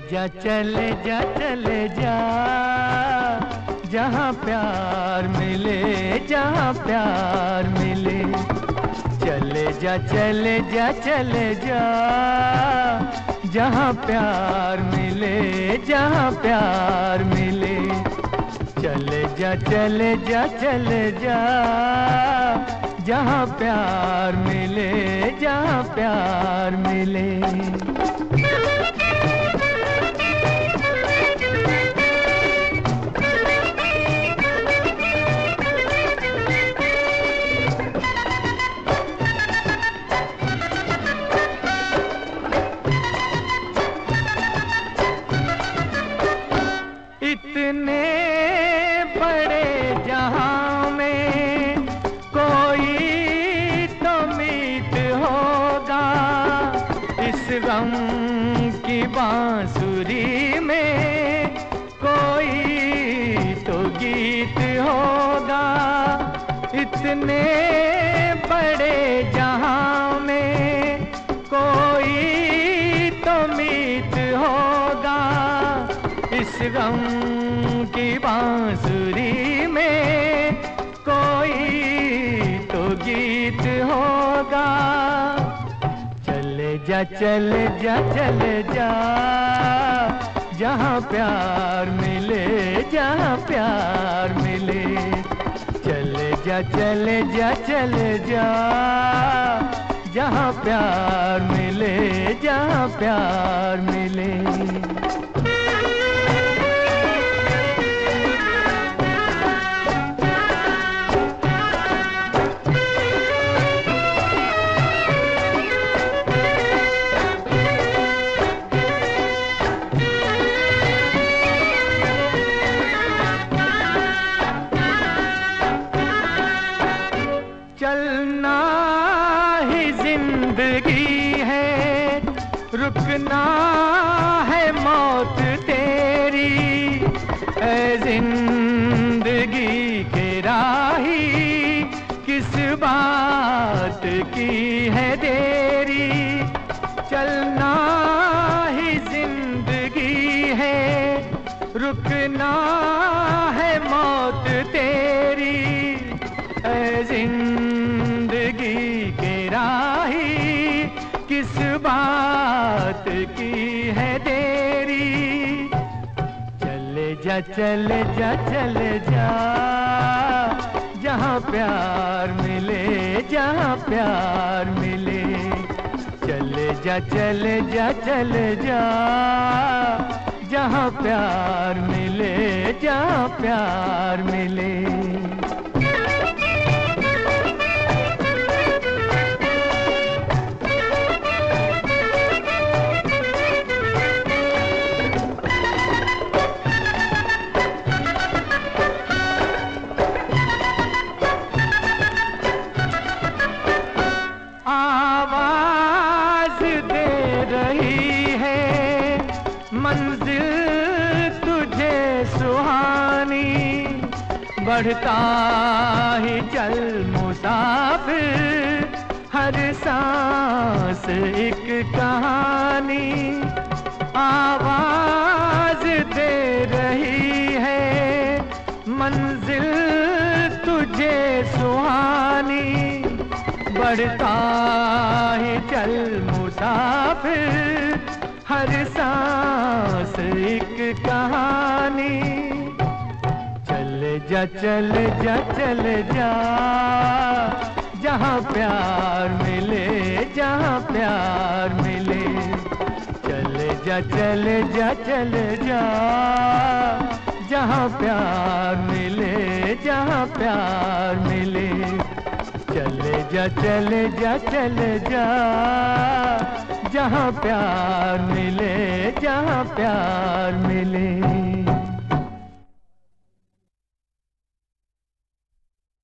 चले जा जहाँ प्यार मिले, जहाँ प्यार मिले। चले जा जहाँ प्यार मिले, जहाँ प्यार मिले। चले जा जहाँ प्यार मिले, जहाँ प्यार मिले। इतने बड़े जहां में कोई तो मीत होगा, इस गम की बांसुरी में कोई तो गीत होगा। इतने बड़े जहां में कोई तो मीत होगा, इस गम की बांसुरी में कोई तो गीत होगा। चले जा जहाँ प्यार मिले, जहाँ प्यार मिले। चले जा जहाँ प्यार मिले, जहाँ प्यार मिले। चलना ही जिंदगी है, रुकना है मौत तेरी। ऐ जिंदगी के राही, किस बात की है देरी। चलना ही जिंदगी है, रुकना है मौत तेरी। ऐ जिंदगी के राही, किस बात की है देरी। चले जा जहाँ प्यार मिले, जहाँ प्यार मिले। चले जा जहाँ प्यार मिले, जहाँ प्यार मिले। आवाज दे रही है मंजिल तुझे सुहानी, बढ़ता ही चल मुसाफिर, हर सांस एक कहानी। आवाज दे रही है मंजिल तुझे सुहानी, बढ़ता ही चल मुसाफिर, हर सांस एक कहानी। चले जा जहाँ प्यार मिले, जहाँ प्यार मिले। चले जा जहाँ प्यार मिले, जहाँ प्यार मिले। चले जा जहाँ प्यार मिले, जहाँ प्यार मिले।